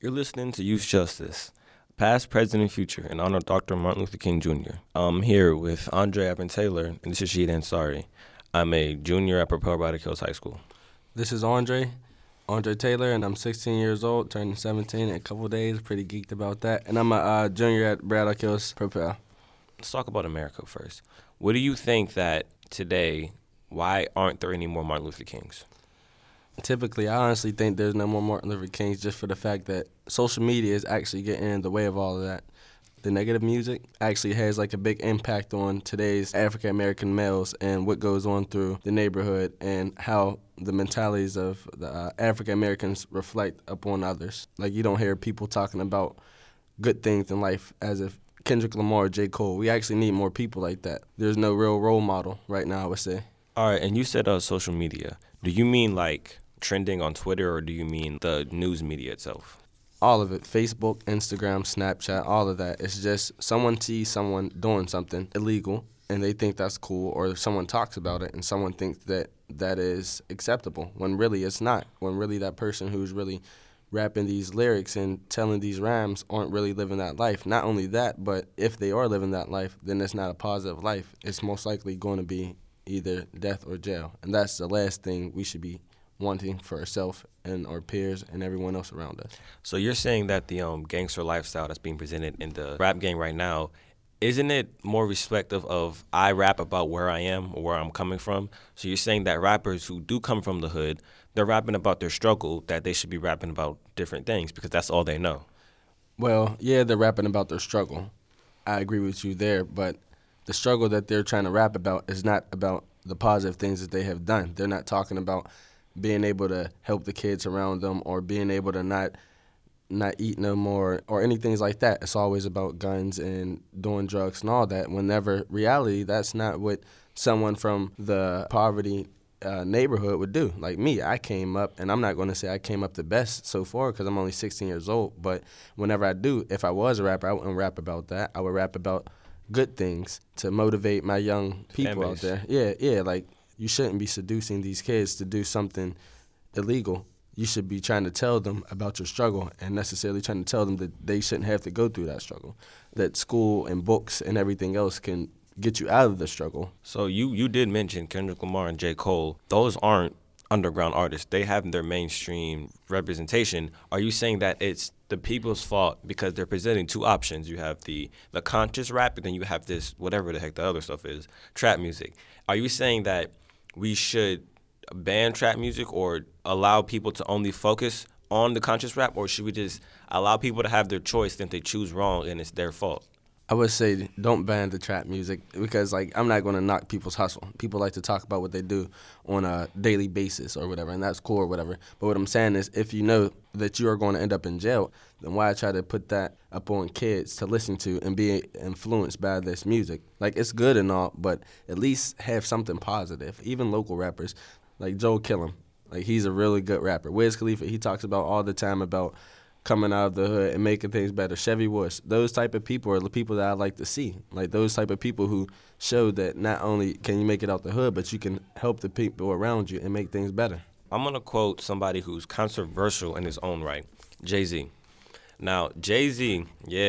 You're listening to Youth Justice, Past, Present, and Future, in honor of Dr. Martin Luther King Jr. I'm here with Andre Evan Taylor and this is Sheed Ansari. I'm a junior at Propel Braddock Hills High School. This is Andre Taylor, and I'm 16 years old, turning 17 in a couple of days. Pretty geeked about that. And I'm a junior at Braddock Hills Propel. Let's talk about America first. What do you think that today, why aren't there any more Martin Luther Kings? Typically, I honestly think there's no more Martin Luther Kings just for the fact that social media is actually getting in the way of all of that. The negative music actually has like a big impact on today's African American males and what goes on through the neighborhood and how the mentalities of the African Americans reflect upon others. Like you don't hear people talking about good things in life as if Kendrick Lamar or J. Cole. We actually need more people like that. There's no real role model right now, I would say. All right, and you said social media. Do you mean like trending on Twitter or do you mean the news media itself? All of it, Facebook, Instagram, Snapchat, all of that. It's just someone sees someone doing something illegal and they think that's cool, or someone talks about it and someone thinks that that is acceptable when really it's not. When really that person who's really rapping these lyrics and telling these rhymes aren't really living that life. Not only that, but if they are living that life, then it's not a positive life. It's most likely going to be either death or jail. And that's the last thing we should be wanting for ourselves and our peers and everyone else around us. So you're saying that the gangster lifestyle that's being presented in the rap game right now, isn't it more reflective of I rap about where I am or where I'm coming from? So you're saying that rappers who do come from the hood, they're rapping about their struggle, that they should be rapping about different things because that's all they know. Well, yeah, they're rapping about their struggle. I agree with you there, but the struggle that they're trying to rap about is not about the positive things that they have done. They're not talking about being able to help the kids around them or being able to not eat no more or anything like that. It's always about guns and doing drugs and all that. Whenever reality, that's not what someone from the poverty neighborhood would do. Like me, I came up, and I'm not going to say I came up the best so far because I'm only 16 years old, but whenever I do, if I was a rapper, I wouldn't rap about that. I would rap about good things to motivate my young people out there. Yeah, like you shouldn't be seducing these kids to do something illegal. You should be trying to tell them about your struggle and necessarily trying to tell them that they shouldn't have to go through that struggle, that school and books and everything else can get you out of the struggle. So you did mention Kendrick Lamar and J. Cole. Those aren't underground artists. They have their mainstream representation. Are you saying that it's the people's fault because they're presenting two options? You have the conscious rap, and then you have this, whatever the heck the other stuff is, trap music. Are you saying that we should ban trap music or allow people to only focus on the conscious rap, or should we just allow people to have their choice, then if they choose wrong and it's their fault? I would say don't ban the trap music because, like, I'm not going to knock people's hustle. People like to talk about what they do on a daily basis or whatever, and that's cool or whatever. But what I'm saying is if you know that you are going to end up in jail, then why try to put that up on kids to listen to and be influenced by this music? Like, it's good and all, but at least have something positive. Even local rappers, like Joel Killam, like, he's a really good rapper. Wiz Khalifa, he talks about all the time about coming out of the hood and making things better. Chevy Woods, those type of people are the people that I like to see. Like those type of people who show that not only can you make it out the hood, but you can help the people around you and make things better. I'm going to quote somebody who's controversial in his own right, Jay-Z. Now, Jay-Z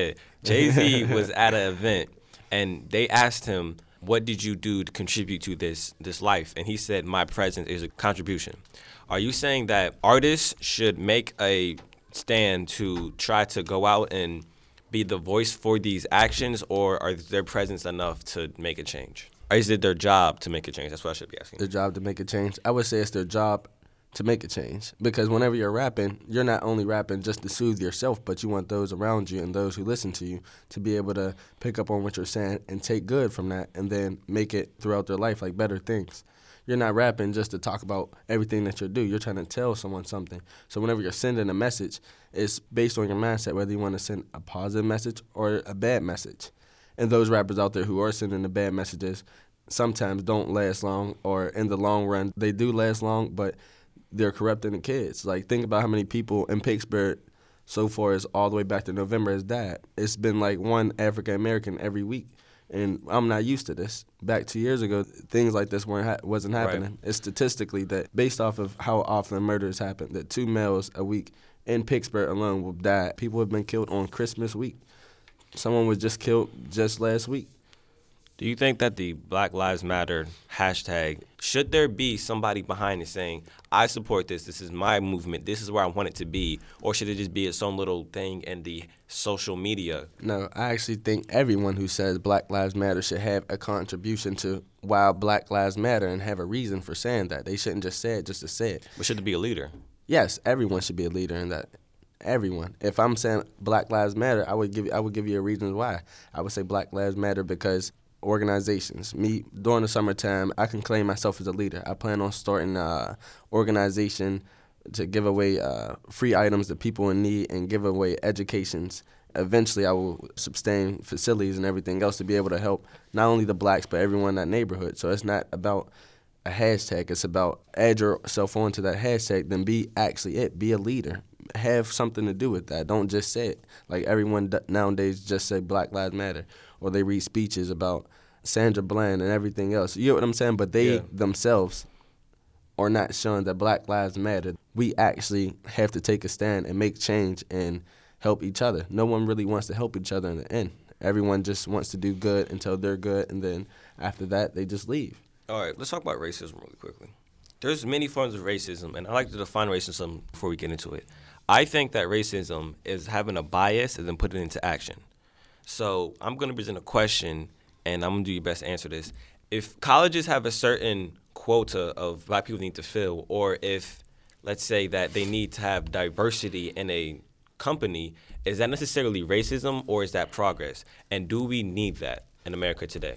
was at an event, and they asked him, what did you do to contribute to this life? And he said, my presence is a contribution. Are you saying that artists should make a stand to try to go out and be the voice for these actions, or are their presence enough to make a change? Or is it their job to make a change? That's what I should be asking. Their job to make a change? I would say it's their job to make a change because whenever you're rapping, you're not only rapping just to soothe yourself, but you want those around you and those who listen to you to be able to pick up on what you're saying and take good from that and then make it throughout their life, like better things. You're not rapping just to talk about everything that you do. You're trying to tell someone something. So whenever you're sending a message, it's based on your mindset, whether you want to send a positive message or a bad message. And those rappers out there who are sending the bad messages sometimes don't last long, or in the long run, they do last long, but they're corrupting the kids. Like, think about how many people in Pittsburgh so far as all the way back to November has died. It's been like one African American every week. And I'm not used to this. Back 2 years ago, things like this wasn't happening. Right. It's statistically that based off of how often murders happen, that 2 males a week in Pittsburgh alone will die. People have been killed on Christmas week. Someone was just killed just last week. Do you think that the Black Lives Matter hashtag, should there be somebody behind it saying, I support this, this is my movement, this is where I want it to be, or should it just be its own little thing in the social media? No, I actually think everyone who says Black Lives Matter should have a contribution to why Black Lives Matter and have a reason for saying that. They shouldn't just say it just to say it. But should it be a leader? Yes, everyone should be a leader in that. Everyone. If I'm saying Black Lives Matter, I would give you a reason why. I would say Black Lives Matter because organizations. Me, during the summertime, I can claim myself as a leader. I plan on starting an organization to give away free items to people in need and give away educations. Eventually, I will sustain facilities and everything else to be able to help not only the blacks, but everyone in that neighborhood. So it's not about a hashtag. It's about add yourself onto that hashtag, then be actually it. Be a leader. Have something to do with that. Don't just say it. Like everyone nowadays just say Black Lives Matter, or they read speeches about Sandra Bland and everything else. You know what I'm saying? But they themselves are not showing that Black Lives Matter. We actually have to take a stand and make change and help each other. No one really wants to help each other in the end. Everyone just wants to do good until they're good, and then after that, they just leave. All right, let's talk about racism really quickly. There's many forms of racism, and I like to define racism before we get into it. I think that racism is having a bias and then putting it into action. So I'm going to present a question, and I'm going to do your best to answer this. If colleges have a certain quota of black people need to fill, or if, let's say, that they need to have diversity in a company, is that necessarily racism, or is that progress? And do we need that in America today?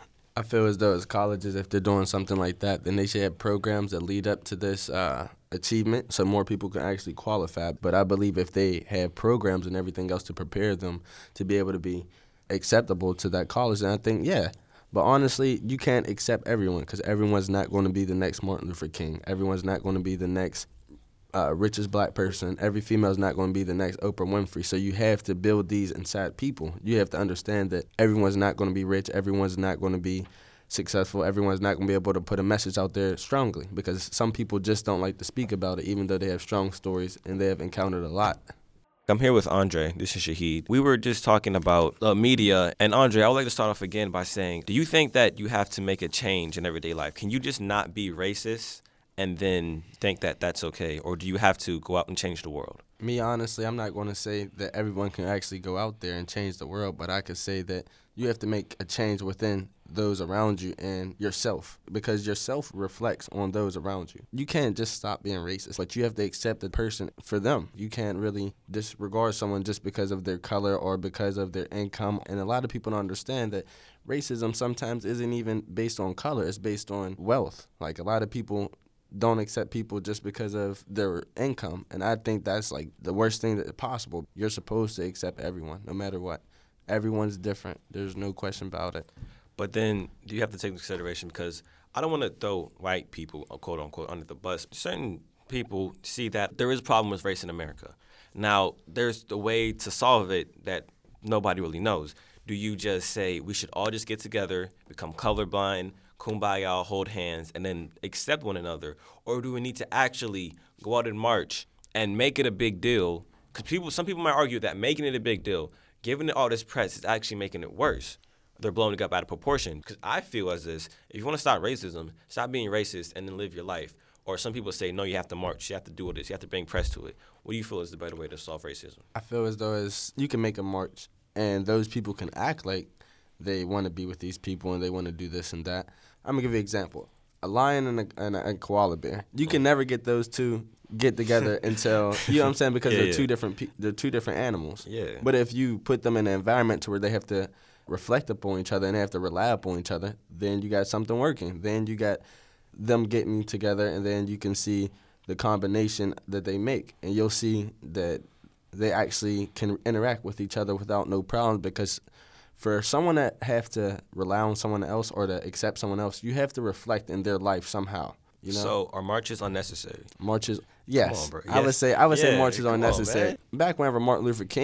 I feel as though as colleges, if they're doing something like that, then they should have programs that lead up to this achievement so more people can actually qualify. But I believe if they have programs and everything else to prepare them to be able to be acceptable to that college, then I think, yeah. But honestly, you can't accept everyone because everyone's not going to be the next Martin Luther King. Everyone's not going to be the next richest black person. Every female is not going to be the next Oprah Winfrey. So you have to build these inside people. You have to understand that everyone's not going to be rich. Everyone's not going to be successful. Everyone's not going to be able to put a message out there strongly because some people just don't like to speak about it, even though they have strong stories and they have encountered a lot. I'm here with Andre. This is Shahid. We were just talking about media. And Andre, I would like to start off again by saying, do you think that you have to make a change in everyday life? Can you just not be racist and then think that that's okay? Or do you have to go out and change the world? Me, honestly, I'm not going to say that everyone can actually go out there and change the world, but I could say that you have to make a change within those around you and yourself because yourself reflects on those around you. You can't just stop being racist, but you have to accept the person for them. You can't really disregard someone just because of their color or because of their income. And a lot of people don't understand that racism sometimes isn't even based on color. It's based on wealth. Like a lot of people don't accept people just because of their income. And I think that's like the worst thing that's possible. You're supposed to accept everyone, no matter what. Everyone's different. There's no question about it. But then do you have to take into consideration, because I don't want to throw white people, quote unquote, under the bus. Certain people see that there is a problem with race in America. Now, there's the way to solve it that nobody really knows. Do you just say we should all just get together, become colorblind, kumbaya, hold hands, and then accept one another? Or do we need to actually go out and march and make it a big deal? Because some people might argue that making it a big deal, giving it all this press, is actually making it worse. They're blowing it up out of proportion. Because I feel as this, if you want to stop racism, stop being racist and then live your life. Or some people say, no, you have to march, you have to do all this, you have to bring press to it. What do you feel is the better way to solve racism? I feel as though you can make a march, and those people can act like they want to be with these people and they want to do this and that. I'm going to give you an example. A lion and a koala bear. You can never get those two get together until, you know what I'm saying, because they're two different animals. Yeah. But if you put them in an environment to where they have to reflect upon each other and they have to rely upon each other, then you got something working. Then you got them getting together, and then you can see the combination that they make. And you'll see that they actually can interact with each other without no problems, because for someone that have to rely on someone else or to accept someone else, you have to reflect in their life somehow. You know? So are marches unnecessary? Marches, yes. Come on, bro. I would say marches are come unnecessary. on, Back whenever Martin Luther King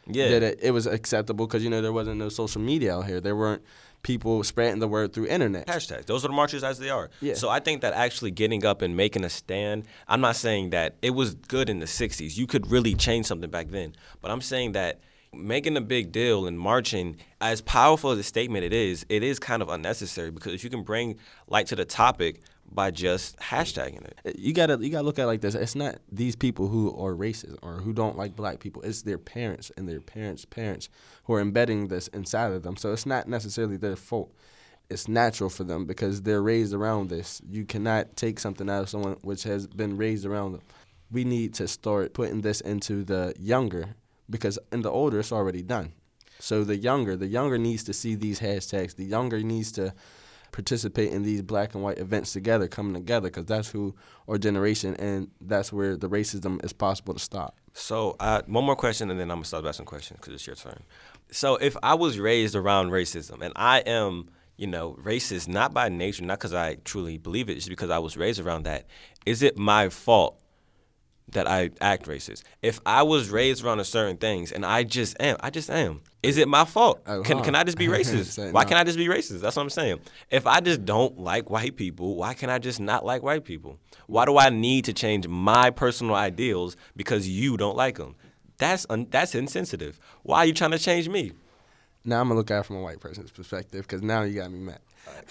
Yeah. that it was acceptable because, there wasn't no social media out here. There weren't people spreading the word through internet. Hashtags. Those are the marches as they are. Yeah. So I think that actually getting up and making a stand, I'm not saying that it was good in the 60s. You could really change something back then. But I'm saying that making a big deal and marching, as powerful as a statement it is kind of unnecessary because if you can bring light to the topic by just hashtagging it. You gotta look at it like this. It's not these people who are racist or who don't like black people. It's their parents and their parents' parents who are embedding this inside of them. So it's not necessarily their fault. It's natural for them because they're raised around this. You cannot take something out of someone which has been raised around them. We need to start putting this into the younger because in the older it's already done. So the younger needs to see these hashtags. The younger needs to participate in these black and white events together, coming together, because that's who our generation, and that's where the racism is possible to stop. So one more question, and then I'm going to start asking questions because it's your turn. So if I was raised around racism, and I am, racist, not by nature, not because I truly believe it, just because I was raised around that, is it my fault that I act racist? If I was raised around certain things and I just am. Is it my fault? Can I just be racist? Why can't I just be racist? That's what I'm saying. If I just don't like white people, why can't I just not like white people? Why do I need to change my personal ideals because you don't like them? That's insensitive. Why are you trying to change me? Now I'm going to look at it from a white person's perspective because now you got me mad.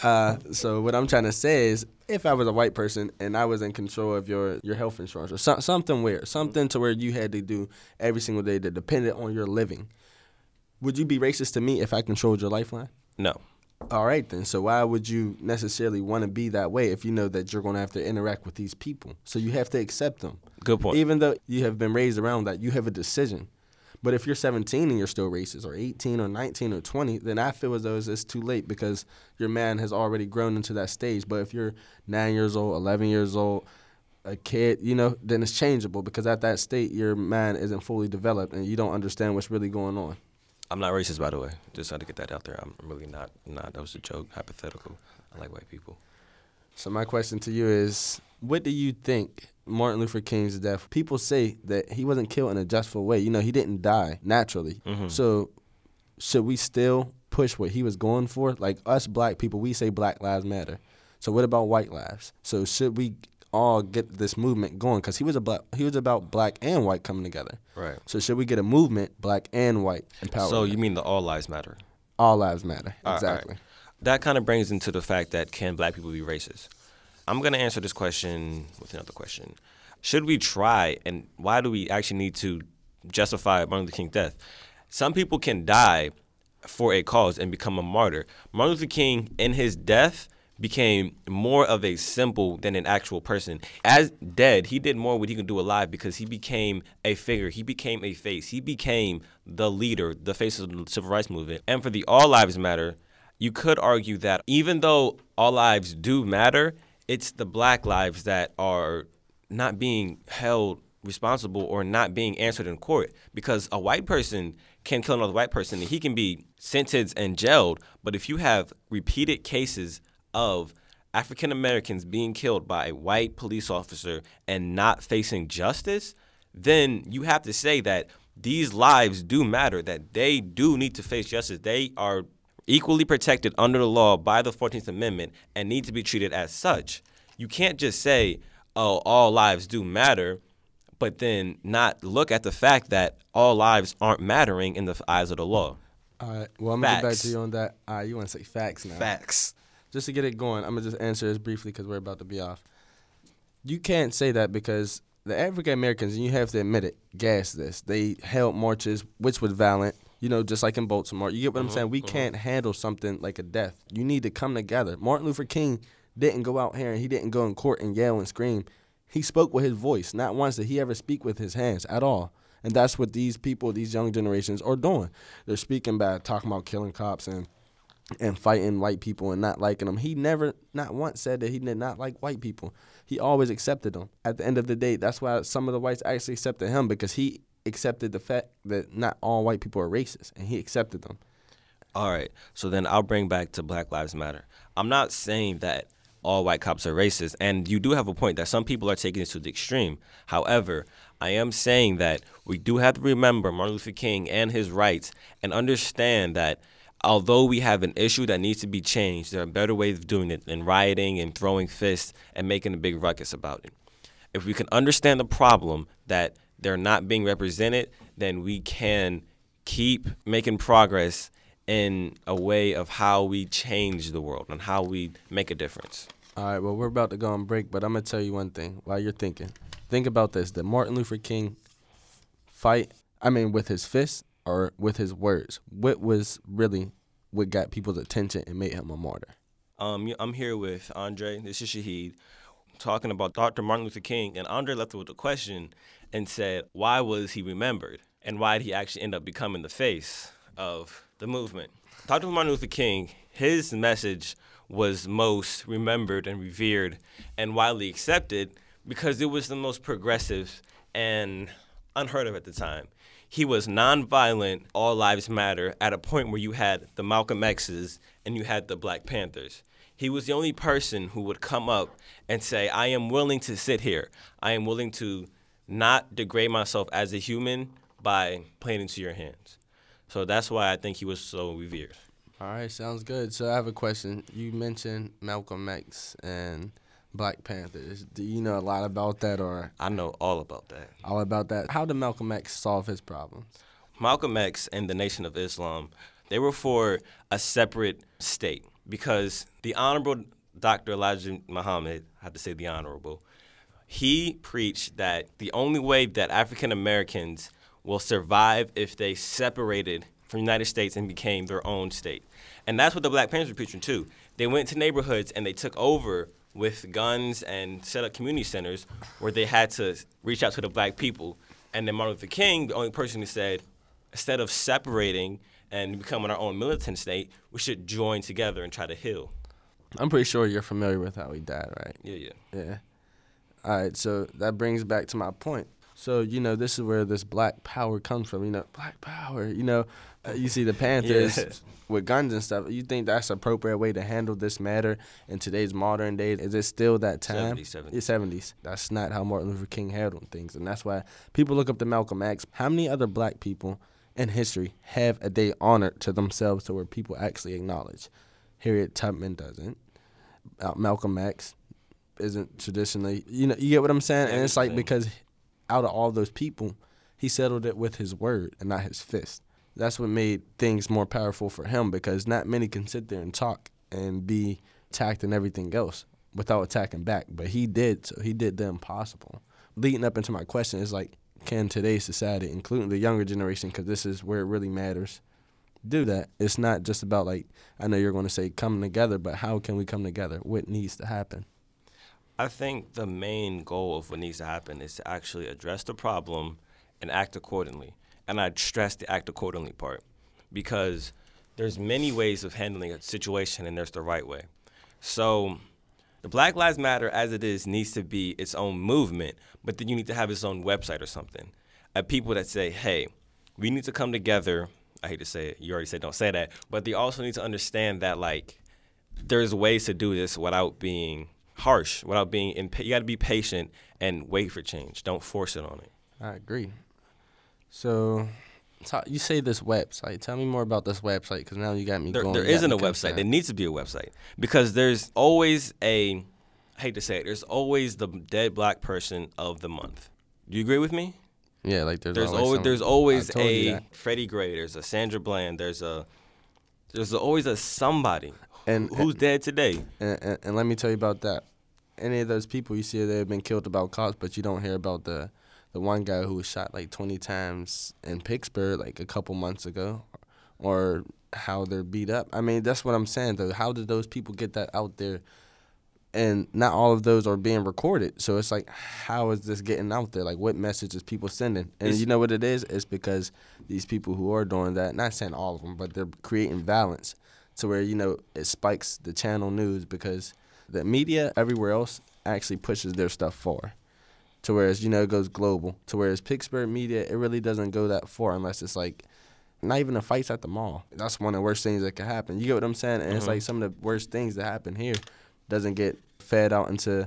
So what I'm trying to say is if I was a white person and I was in control of your health insurance or something weird, something to where you had to do every single day that depended on your living, would you be racist to me if I controlled your lifeline? No. All right, then. So why would you necessarily want to be that way if you know that you're going to have to interact with these people? So you have to accept them. Good point. Even though you have been raised around that, you have a decision. But if you're 17 and you're still racist, or 18 or 19 or 20, then I feel as though it's too late because your man has already grown into that stage. But if you're 9 years old, 11 years old, a kid, then it's changeable because at that state, your man isn't fully developed and you don't understand what's really going on. I'm not racist, by the way. Just had to get that out there. I'm really not. That was a joke, hypothetical. I like white people. So my question to you is, what do you think Martin Luther King's death? People say that he wasn't killed in a justful way. He didn't die naturally. Mm-hmm. So should we still push what he was going for? Like us black people, we say Black Lives Matter. So what about white lives? So should we all get this movement going? Because he was about black and white coming together. Right. So should we get a movement, black and white, empowered? So you mean the all lives matter? All lives matter. Exactly. All right. That kind of brings into the fact that can black people be racist? I'm going to answer this question with another question. Should we try, and why do we actually need to justify Martin Luther King's death? Some people can die for a cause and become a martyr. Martin Luther King, in his death, became more of a symbol than an actual person. As dead, he did more what he could do alive because he became a figure. He became a face. He became the leader, the face of the civil rights movement. And for the All Lives Matter, you could argue that even though all lives do matter, it's the black lives that are not being held responsible or not being answered in court, because a white person can kill another white person and he can be sentenced and jailed. But if you have repeated cases of African Americans being killed by a white police officer and not facing justice, then you have to say that these lives do matter, that they do need to face justice. They are equally protected under the law by the 14th Amendment and need to be treated as such. You can't just say, oh, all lives do matter, but then not look at the fact that all lives aren't mattering in the eyes of the law. All right. Well, I'm going to get back to you on that. You want to say facts now. Facts. Just to get it going, I'm going to just answer this briefly because we're about to be off. You can't say that because the African Americans, and you have to admit it, gassed this. They held marches, which was violent, just like in Baltimore. You get what I'm saying? We can't handle something like a death. You need to come together. Martin Luther King didn't go out here and he didn't go in court and yell and scream. He spoke with his voice. Not once did he ever speak with his hands at all. And that's what these people, these young generations are doing. They're speaking bad, talking about killing cops and fighting white people and not liking them. He never, not once said that he did not like white people. He always accepted them. At the end of the day, that's why some of the whites actually accepted him, because he accepted the fact that not all white people are racist, and he accepted them. All right. So then I'll bring back to Black Lives Matter. I'm not saying that all white cops are racist, and you do have a point that some people are taking this to the extreme. However, I am saying that we do have to remember Martin Luther King and his rights and understand that although we have an issue that needs to be changed, there are better ways of doing it than rioting and throwing fists and making a big ruckus about it. If we can understand the problem that they're not being represented, then we can keep making progress in a way of how we change the world and how we make a difference. All right, well, we're about to go on break, but I'm going to tell you one thing while you're thinking. Think about this. Did Martin Luther King fight, with his fists or with his words? What was really what got people's attention and made him a martyr? I'm here with Andre. This is Shahid, talking about Dr. Martin Luther King. And Andre left with a question and said, why was he remembered? And why did he actually end up becoming the face of the movement? Dr. Martin Luther King, his message was most remembered and revered and widely accepted because it was the most progressive and unheard of at the time. He was nonviolent, all lives matter, at a point where you had the Malcolm X's and you had the Black Panthers. He was the only person who would come up and say, I am willing to sit here. I am willing to not degrade myself as a human by playing into your hands. So that's why I think he was so revered. All right, sounds good. So I have a question. You mentioned Malcolm X and Black Panthers. Do you know a lot about that, or? I know all about that. All about that. How did Malcolm X solve his problems? Malcolm X and the Nation of Islam, they were for a separate state because the Honorable Dr. Elijah Muhammad, I have to say the Honorable, he preached that the only way that African Americans will survive if they separated from the United States and became their own state. And that's what the Black Panthers were preaching too. They went to neighborhoods and they took over with guns and set up community centers where they had to reach out to the black people. And then Martin Luther King, the only person who said, instead of separating and becoming our own militant state, we should join together and try to heal. I'm pretty sure you're familiar with how he died, right? Yeah. All right, so that brings back to my point. So, this is where this black power comes from, black power, you see the Panthers with guns and stuff. You think that's an appropriate way to handle this matter in today's modern day? Is it still that time? 70s. That's not how Martin Luther King handled things, and that's why people look up to Malcolm X. How many other black people in history have a day honored to themselves to where people actually acknowledge? Harriet Tubman doesn't. Malcolm X isn't traditionally, you get what I'm saying? Yeah, and it's like because out of all those people, he settled it with his word and not his fist. That's what made things more powerful for him because not many can sit there and talk and be attacked and everything else without attacking back. But he did, so he did the impossible. Leading up into my question is like, can today's society, including the younger generation, because this is where it really matters, do that? It's not just about like, I know you're going to say come together, but how can we come together? What needs to happen? I think the main goal of what needs to happen is to actually address the problem and act accordingly. And I stress the act accordingly part because there's many ways of handling a situation and there's the right way. So the Black Lives Matter as it is needs to be its own movement, but then you need to have its own website or something. People that say, hey, we need to come together. I hate to say it. You already said don't say that. But they also need to understand that, like, there's ways to do this without being harsh, without being you got to be patient and wait for change. Don't force it on it. I agree. So you say this website. Tell me more about this website because now you got me going. There isn't a website. There needs to be a website because there's always I hate to say it, there's always the dead black person of the month. Do you agree with me? Yeah, like there's always a Freddie Gray, there's a Sandra Bland, there's always a somebody who's dead today. And let me tell you about that. Any of those people you see, they've been killed about cause, but you don't hear about the one guy who was shot like 20 times in Pittsburgh like a couple months ago, or how they're beat up. I mean, that's what I'm saying, though. How did those people get that out there? And not all of those are being recorded. So it's like, how is this getting out there? Like, what message is people sending? And you know what it is? It's because these people who are doing that, not saying all of them, but they're creating violence to where, it spikes the channel news because the media everywhere else actually pushes their stuff far. To whereas, it goes global. To whereas Pittsburgh media, it really doesn't go that far unless it's like not even the fights at the mall. That's one of the worst things that could happen. You get what I'm saying? And It's like some of the worst things that happen here doesn't get fed out into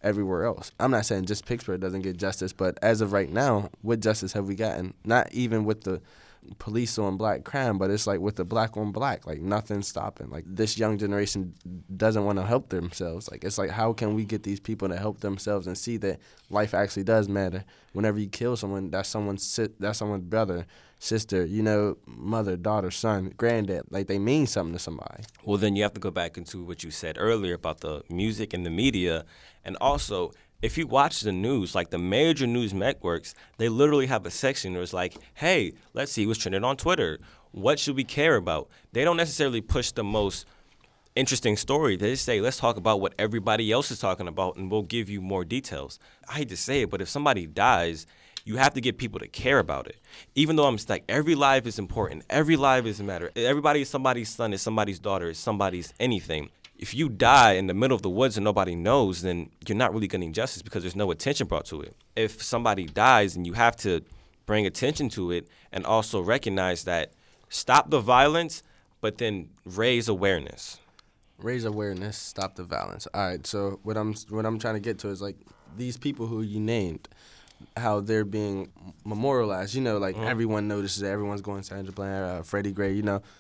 everywhere else. I'm not saying just Pittsburgh doesn't get justice, but as of right now, what justice have we gotten? Not even with the police on black crime, but it's like with the black on black, like nothing's stopping. Like this young generation doesn't want to help themselves. Like it's like, how can we get these people to help themselves and see that life actually does matter? Whenever you kill someone, that's someone's brother, sister, mother, daughter, son, granddad. Like they mean something to somebody. Well, then you have to go back into what you said earlier about the music and the media, and also, if you watch the news, like the major news networks, they literally have a section where it's like, hey, let's see what's trending on Twitter. What should we care about? They don't necessarily push the most interesting story. They just say, let's talk about what everybody else is talking about, and we'll give you more details. I hate to say it, but if somebody dies, you have to get people to care about it. Even though I'm just like, every life is important. Every life is a matter. Everybody is somebody's son, is somebody's daughter, is somebody's anything. If you die in the middle of the woods and nobody knows, then you're not really getting justice because there's no attention brought to it. If somebody dies, then you have to bring attention to it and also recognize that stop the violence, but then raise awareness. Raise awareness, stop the violence. All right, so what I'm trying to get to is like these people who you named, how they're being memorialized. Everyone notices it, everyone's going Sandra Bland, Freddie Gray,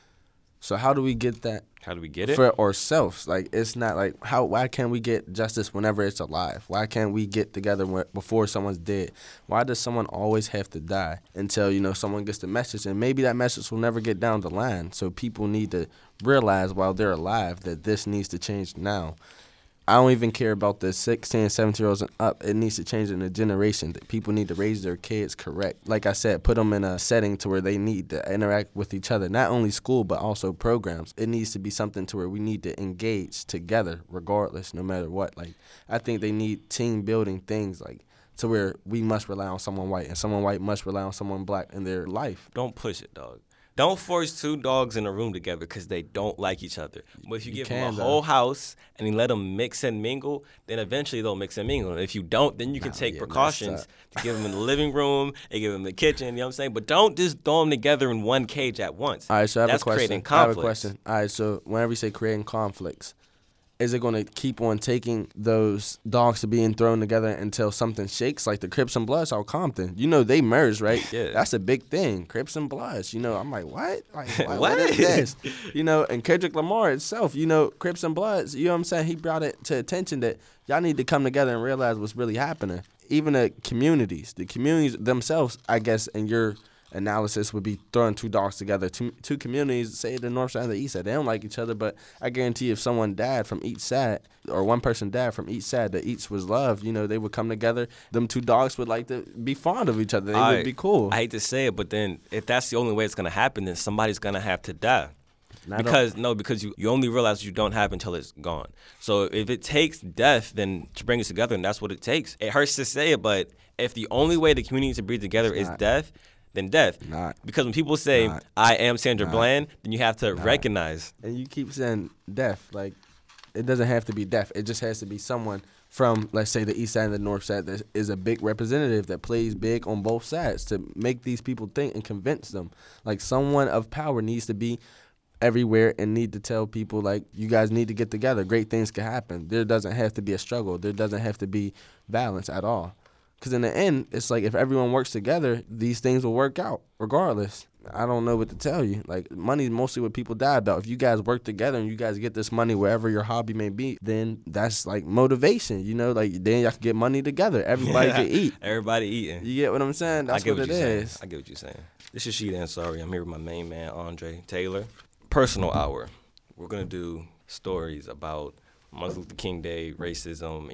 So how do we get that? How do we get it? For ourselves. Like, it's not like, why can't we get justice whenever it's alive? Why can't we get together before someone's dead? Why does someone always have to die until, someone gets the message? And maybe that message will never get down the line. So people need to realize while they're alive that this needs to change now. I don't even care about the 16, 17-year-olds and up. It needs to change in the generation. That people need to raise their kids correct. Like I said, put them in a setting to where they need to interact with each other. Not only school, but also programs. It needs to be something to where we need to engage together regardless, no matter what. Like, I think they need team building things like to where we must rely on someone white and someone white must rely on someone black in their life. Don't push it, dog. Don't force two dogs in a room together because they don't like each other. But if you give them a whole house and you let them mix and mingle, then eventually they'll mix and mingle. And if you don't, then you can take precautions to give them in the living room and give them in the kitchen, you know what I'm saying? But don't just throw them together in one cage at once. All right, so I have a question. Creating conflicts. I have a question. All right, so whenever you say creating conflicts, is it going to keep on taking those dogs to being thrown together until something shakes, like the Crips and Bloods out Compton? They merged, right? Yeah. That's a big thing, Crips and Bloods. I'm like, what? Like, what is this? And Kendrick Lamar itself, Crips and Bloods, you know what I'm saying? He brought it to attention that y'all need to come together and realize what's really happening. Even the communities themselves, I guess, in your analysis would be throwing two dogs together, two communities, say the north side and the east side. They don't like each other, but I guarantee if someone died from each side or one person died from each side that each was loved, they would come together. Them two dogs would like to be fond of each other. They would be cool. I hate to say it, but then if that's the only way it's going to happen, then somebody's going to have to die. Because you only realize you don't have until it's gone. So if it takes death then to bring us together, and that's what it takes. It hurts to say it, but if the only way the community needs to breathe together is death, then death. Because when people say, I am Sandra Bland, then you have to recognize. And you keep saying death. Like, it doesn't have to be death. It just has to be someone from, let's say, the east side and the north side that is a big representative that plays big on both sides to make these people think and convince them. Like, someone of power needs to be everywhere and need to tell people, like, you guys need to get together. Great things can happen. There doesn't have to be a struggle. There doesn't have to be violence at all. Because in the end, it's like if everyone works together, these things will work out regardless. I don't know what to tell you. Like, money is mostly what people die about. If you guys work together and you guys get this money wherever your hobby may be, then that's like motivation, Like, then y'all can get money together. Everybody can eat. Everybody eating. You get what I'm saying? That's what it is. I get what you're saying. This is Sheet Ansari. I'm here with my main man, Andre Taylor. Personal Hour. We're going to do stories about Martin Luther King Day, racism,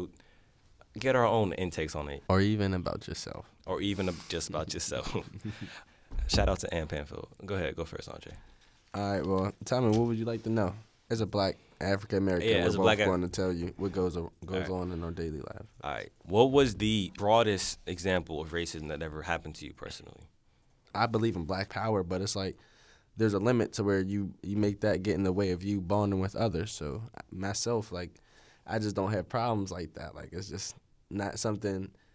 get our own intakes on it. Or even about yourself. Or even just about yourself. Shout out to Ann Panfield. Go ahead. Go first, Andre. All right. Well, tell me, what would you like to know? As a black African-American, we're both going to tell you what goes on in our daily life. All right. What was the broadest example of racism that ever happened to you personally? I believe in black power, but it's like there's a limit to where you make that get in the way of you bonding with others. So myself, like, I just don't have problems like that. Like, it's just not something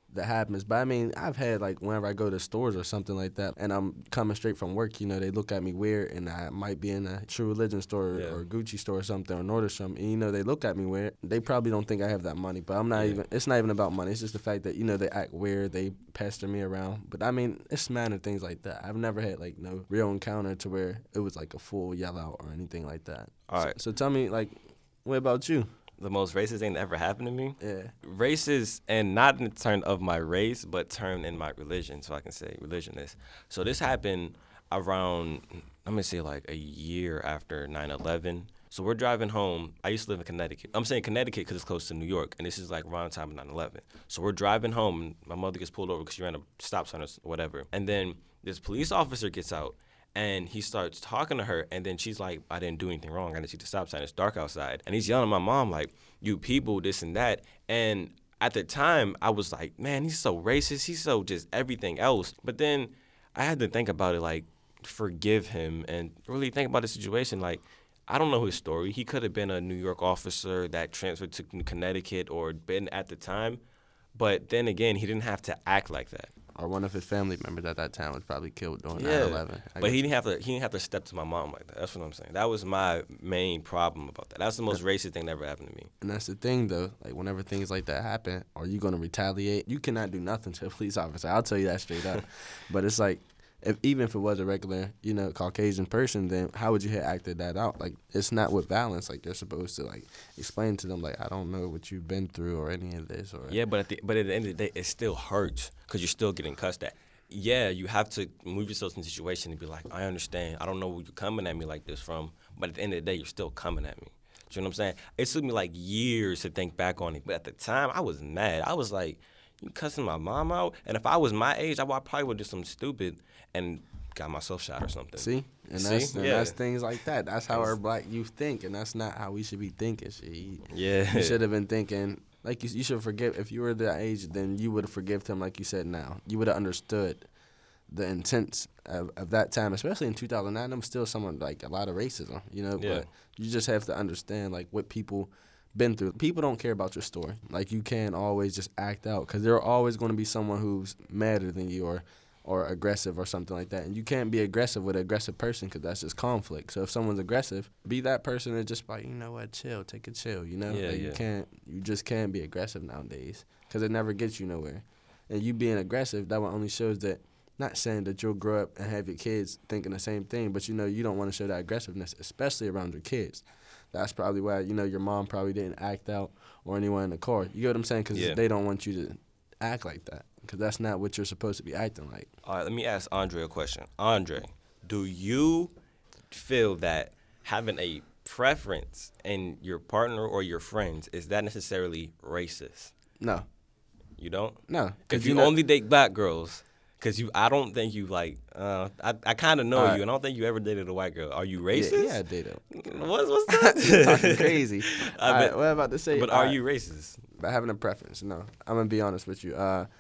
that happens. But I mean, I've had like whenever I go to stores or something like that, and I'm coming straight from work, you know, they look at me weird, and I might be in a True Religion store Yeah. or Gucci store or something or Nordstrom, and you know, they look at me weird. They probably don't think I have that money, but I'm not even. It's not even about money. It's just the fact that you know they act weird, they pester me around. But I mean, it's minor things like that. I've never had like no real encounter to where it was like a full yell out or anything like that. All right. So tell me, like, what about you? The most racist thing that ever happened to me? Yeah. Racist, and not in terms of my race, but term in my religion, so I can say religionist. So this happened around, I'm going to say like a year after 9/11. So we're driving home. I used to live in Connecticut. I'm saying Connecticut because it's close to New York, and this is like around the time of 9/11. So we're driving home, and my mother gets pulled over because she ran a stop sign or whatever. And then this police officer gets out, and he starts talking to her, and then she's like, I didn't do anything wrong. I didn't see the stop sign. It's dark outside. And he's yelling at my mom like, you people, this and that. And at the time, I was like, man, he's so racist. He's so just everything else. But then I had to think about it, like, forgive him and really think about the situation. Like, I don't know his story. He could have been a New York officer that transferred to Connecticut or been at the time. But then again, he didn't have to act like that. Or one of his family members at that time was probably killed during Yeah, 9/11. but he didn't have to step to my mom like that. That's what I'm saying. That was my main problem about that. That's the most racist thing that ever happened to me. And that's the thing, though. Like, whenever things like that happen, are you going to retaliate? You cannot do nothing to a police officer. I'll tell you that straight up. But it's like, even if it was a regular, you know, Caucasian person, then how would you have acted that out? Like, it's not with violence. Like, you're supposed to, like, explain to them, like, I don't know what you've been through or any of this. Or Yeah, but at the end of the day, it still hurts because you're still getting cussed at. Yeah, you have to move yourself in a situation and be like, I understand. I don't know where you're coming at me like this from, but at the end of the day, you're still coming at me. Do you know what I'm saying? It took me like years to think back on it, but at the time, I was mad. I was like, you cussing my mom out? And if I was my age, I probably would do something stupid and got myself shot or something. See? And that's things like that. That's how our black youth think, and that's not how we should be thinking. Yeah. You should have been thinking, like, you should forgive. If you were that age, then you would have forgiven him like you said now. You would have understood the intents of that time, especially in 2009. There was still like a lot of racism, you know. Yeah. But you just have to understand, like, what people been through. People don't care about your story. Like, you can't always just act out because there are always going to be someone who's madder than you or aggressive or something like that. And you can't be aggressive with an aggressive person because that's just conflict. So if someone's aggressive, be that person and just like, you know what, chill, take a chill, you know? Yeah, like, you just can't be aggressive nowadays because it never gets you nowhere. And you being aggressive, that one only shows that, not saying that you'll grow up and have your kids thinking the same thing, but, you know, you don't want to show that aggressiveness, especially around your kids. That's probably why, you know, your mom probably didn't act out or anyone in the car. You get what I'm saying? Because they don't want you to act like that because that's not what you're supposed to be acting like. All right, let me ask Andre a question. Andre, do you feel that having a preference in your partner or your friends, is that necessarily racist? No. You don't? No. If you only date black girls, because I don't think you like, I kind of know you, and I don't think you ever dated a white girl. Are you racist? Yeah, I dated. What's that? Talking crazy. All right, what I'm about to say. But are you racist? By having a preference, no. I'm going to be honest with you.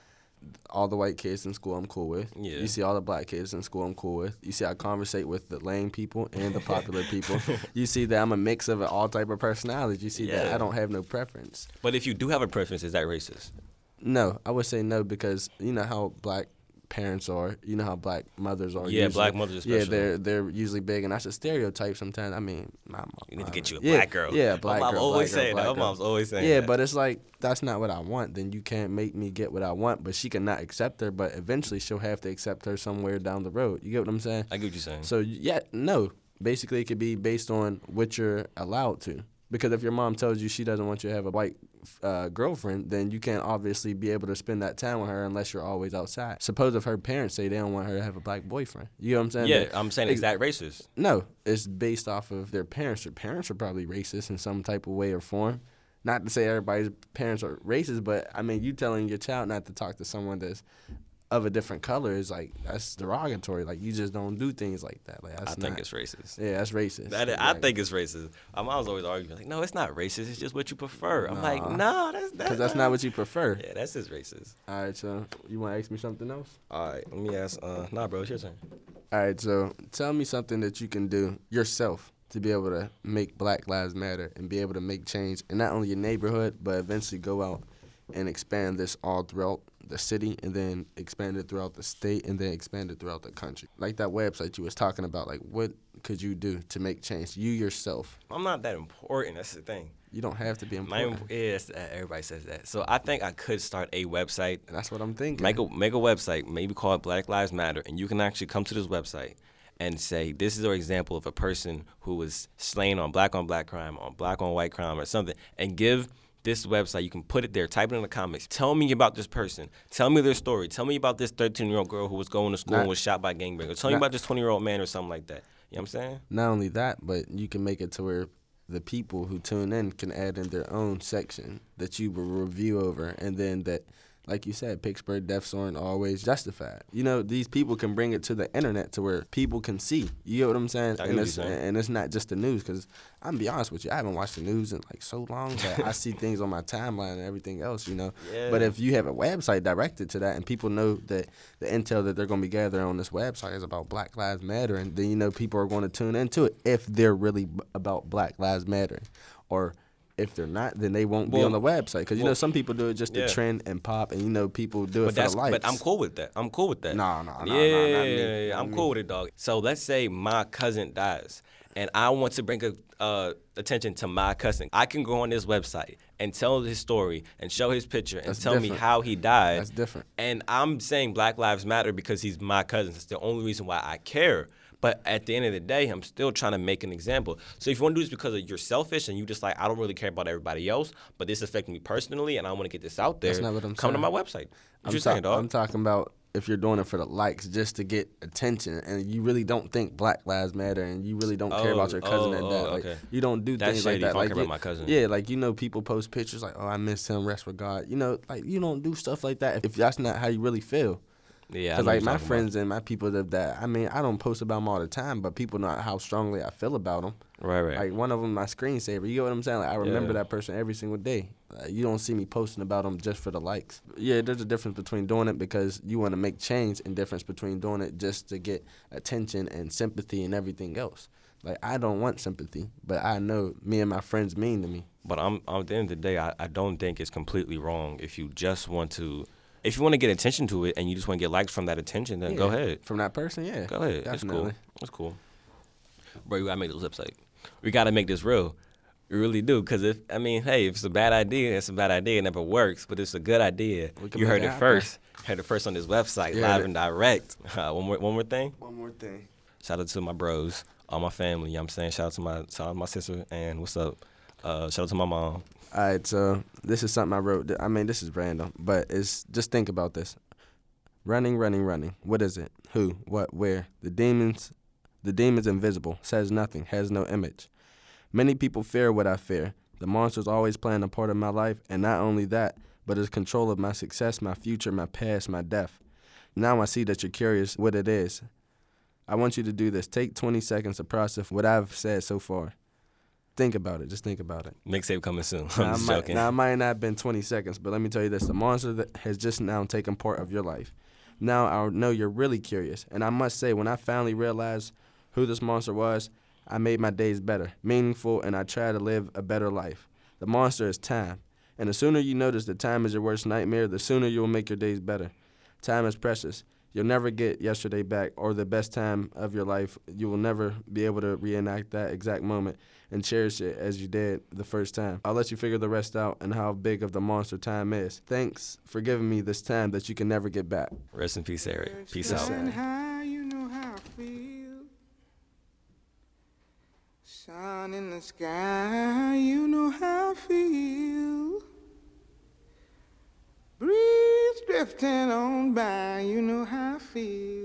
All the white kids in school I'm cool with. Yeah. You see all the black kids in school I'm cool with. You see I conversate with the lame people and the popular people. You see that I'm a mix of all type of personalities. You see that I don't have no preference. But if you do have a preference, is that racist? No, I would say no because you know how black parents are. You know how black mothers are. Yeah, usually. black mothers especially. Yeah, they're usually big, and that's a stereotype sometimes. I mean, my mom. You need to get you a black girl. Yeah, black girl. My mom always saying that. My mom's always saying that. that. But it's like, that's not what I want. Then you can't make me get what I want, but she cannot accept her, but eventually she'll have to accept her somewhere down the road. You get what I'm saying? I get what you're saying. So, yeah, no. Basically, it could be based on what you're allowed to. Because if your mom tells you she doesn't want you to have a white girlfriend, then you can't obviously be able to spend that time with her unless you're always outside. Suppose if her parents say they don't want her to have a black boyfriend. You know what I'm saying? Yeah, I'm saying, is that racist? No, it's based off of their parents. Their parents are probably racist in some type of way or form. Not to say everybody's parents are racist, but, I mean, you telling your child not to talk to someone that's of a different color is like, that's derogatory. Like, you just don't do things like that. Like, that's I think it's racist. Yeah, that's racist. I think it's racist. My mom's always arguing like, no, it's not racist. It's just what you prefer. I'm like, no, that's not what you prefer. Yeah, that's just racist. All right, so you want to ask me something else? All right, let me ask. Nah, bro, it's your turn. All right, so tell me something that you can do yourself to be able to make Black Lives Matter and be able to make change in not only your neighborhood, but eventually go out and expand this all throughout the city and then expanded throughout the state and then expanded throughout the country. Like that website you was talking about, like what could you do to make change? You yourself. I'm not that important. That's the thing. You don't have to be important. Everybody says that. So I think I could start a website. And that's what I'm thinking. Make a website, maybe call it Black Lives Matter, and you can actually come to this website and say, this is an example of a person who was slain on black crime, on black on white crime or something, and give this website, you can put it there, type it in the comments. Tell me about this person. Tell me their story. Tell me about this 13-year-old girl who was going to school and was shot by gangbangers. Tell me about this 20-year-old man or something like that. You know what I'm saying? Not only that, but you can make it to where the people who tune in can add in their own section that you will review over, and then that, like you said, Pittsburgh deaths aren't always justified. You know, these people can bring it to the internet to where people can see. You get what I'm saying? And it's not just the news, because I'm gonna be honest with you, I haven't watched the news in like so long that I see things on my timeline and everything else, you know. Yeah. But if you have a website directed to that and people know that the intel that they're gonna be gathering on this website is about Black Lives Matter, and then you know people are going to tune into it if they're really about Black Lives Matter, or if they're not, then they won't be on the website. Because, you know, some people do it just to trend and pop, and, you know, people do it for the likes. But I'm cool with that. I'm cool with that. No, Yeah, I'm cool with it, dog. So let's say my cousin dies, and I want to bring attention to my cousin. I can go on this website and tell his story and show his picture and tell me how he died. That's different. And I'm saying Black Lives Matter because he's my cousin. It's the only reason why I care. But at the end of the day, I'm still trying to make an example. So if you want to do this because you're selfish and you just like, I don't really care about everybody else, but this affects me personally and I want to get this out there, That's not what I'm come saying. to my website. What you saying, dog? I'm talking about if you're doing it for the likes just to get attention, and you really don't think Black Lives Matter, and you really don't care about your cousin that died. Like, okay. you don't do That's things shady like that. if I Like, care about my cousin. Yeah, like, you know, people post pictures like, oh, I miss him, rest with God. You know, like, you don't do stuff like that if that's not how you really feel. Yeah, because like my friends and my people that I mean, I don't post about them all the time, but people know how strongly I feel about them. Right. Like one of them, my screensaver. You get what I'm saying? Like I remember that person every single day. You don't see me posting about them just for the likes. Yeah, there's a difference between doing it because you want to make change, and difference between doing it just to get attention and sympathy and everything else. Like I don't want sympathy, but I know me and my friends mean to me. But at the end of the day, I don't think it's completely wrong if you just want to. If you want to get attention to it and you just want to get likes from that attention, then go ahead. From that person, yeah. Go ahead. Definitely. It's cool. Bro, we got to make this website. We got to make this real. We really do. Because, if it's a bad idea, it's a bad idea. It never works. But it's a good idea. You heard it first. Heard it first on this website, live and direct. One more thing? One more thing. Shout out to my bros, all my family. You know what I'm saying? Shout out to my sister. And what's up? Shout out to my mom. All right, so this is something I wrote. I mean, this is random, but it's just think about this. Running. What is it? Who? What? Where? The demon's invisible, says nothing, has no image. Many people fear what I fear. The monster's always playing a part of my life, and not only that, but is control of my success, my future, my past, my death. Now I see that you're curious what it is. I want you to do this. Take 20 seconds to process what I've said so far. Think about it. Just think about it. Mixtape coming soon. I'm just joking. Now, it might not have been 20 seconds, but let me tell you this. The monster that has just now taken part of your life. Now I know you're really curious. And I must say, when I finally realized who this monster was, I made my days better, meaningful, and I tried to live a better life. The monster is time. And the sooner you notice that time is your worst nightmare, the sooner you'll make your days better. Time is precious. You'll never get yesterday back or the best time of your life. You will never be able to reenact that exact moment and cherish it as you did the first time. I'll let you figure the rest out and how big of the monster time is. Thanks for giving me this time that you can never get back. Rest in peace, Eric. Peace out. High, you know how I feel. Sun in the sky, you know how I feel. Breeze drifting on by, you know how I feel.